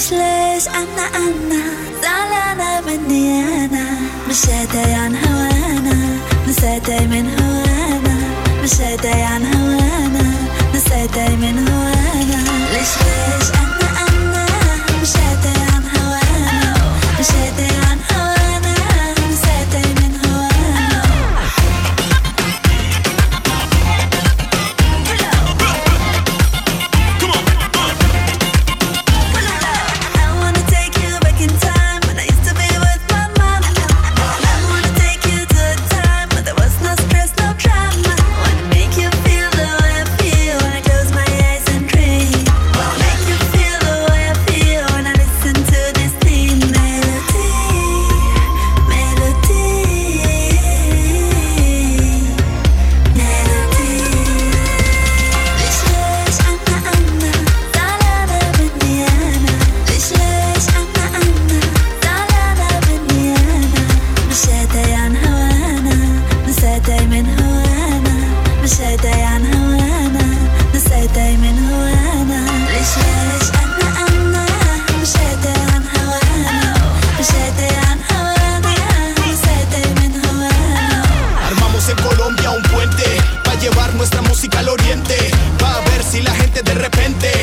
ليش أنا زعلانة مني أنا مشيتي عن هوانا نسيتي من هوانا مشيتي عن هوانا نسيتي من هوانا ليش أنا مشيتي عن هوانا مشيتي عن هوانا نسيتي من هوانا Nuestra música al oriente, va a ver si la gente de repente